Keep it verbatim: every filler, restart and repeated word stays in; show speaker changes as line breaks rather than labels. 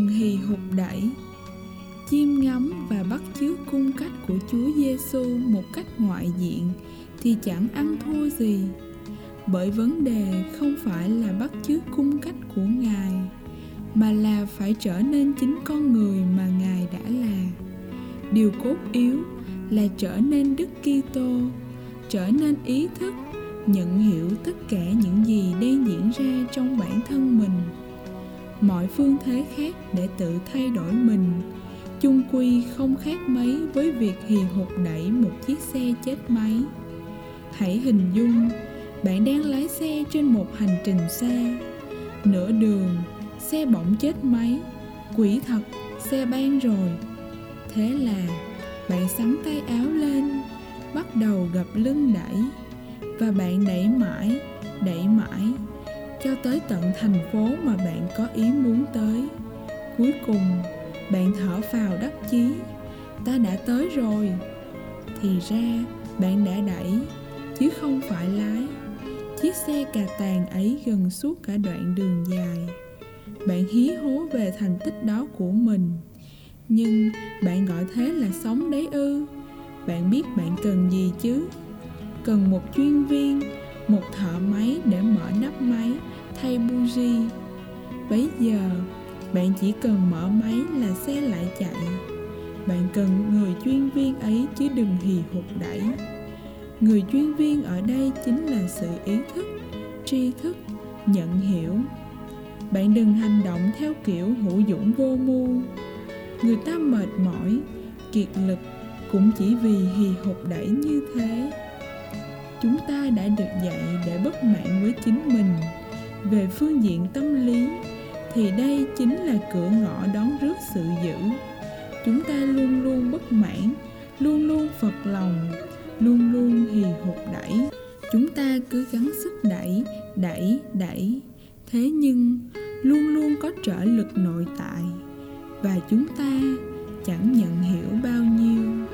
đừng hì hục đẩy. Chiêm ngắm và bắt chước cung cách của Chúa Giêsu một cách ngoại diện thì chẳng ăn thua gì, bởi vấn đề không phải là bắt chước cung cách của Ngài, mà là phải trở nên chính con người mà Ngài đã là. Điều cốt yếu là trở nên Đức Kitô, trở nên ý thức, nhận hiểu tất cả những gì đang diễn ra trong bản thân mình. Mọi phương thế khác để tự thay đổi mình chung quy không khác mấy với việc hì hục đẩy một chiếc xe chết máy. Hãy hình dung bạn đang lái xe trên một hành trình xa. Nửa đường, xe bỗng chết máy. Quỷ thật, xe ban rồi. Thế là bạn xắn tay áo lên, bắt đầu gập lưng đẩy. Và bạn đẩy mãi, đẩy mãi, cho tới tận thành phố mà bạn có ý muốn tới. Cuối cùng, bạn thở phào đắc chí, ta đã tới rồi. Thì ra, bạn đã đẩy, chứ không phải lái. Chiếc xe cà tàng ấy gần suốt cả đoạn đường dài. Bạn hí hố về thành tích đó của mình. Nhưng bạn gọi thế là sống đấy ư? Bạn biết bạn cần gì chứ? Cần một chuyên viên, một thợ máy để mở nắp máy, thay buji. Bấy giờ, bạn chỉ cần mở máy là xe lại chạy. Bạn cần người chuyên viên ấy chứ đừng hì hục đẩy. Người chuyên viên ở đây chính là sự ý thức, tri thức, nhận hiểu. Bạn đừng hành động theo kiểu hữu dũng vô mưu. Người ta mệt mỏi, kiệt lực cũng chỉ vì hì hục đẩy như thế. Chúng ta đã được dạy để bất mãn với chính mình. Về phương diện tâm lý thì đây chính là cửa ngõ đón rước sự dữ. Chúng ta luôn luôn bất mãn, luôn luôn phật lòng, luôn luôn hì hục đẩy. Chúng ta cứ gắng sức đẩy, đẩy, đẩy. Thế nhưng luôn luôn có trở lực nội tại, và chúng ta chẳng nhận hiểu bao nhiêu.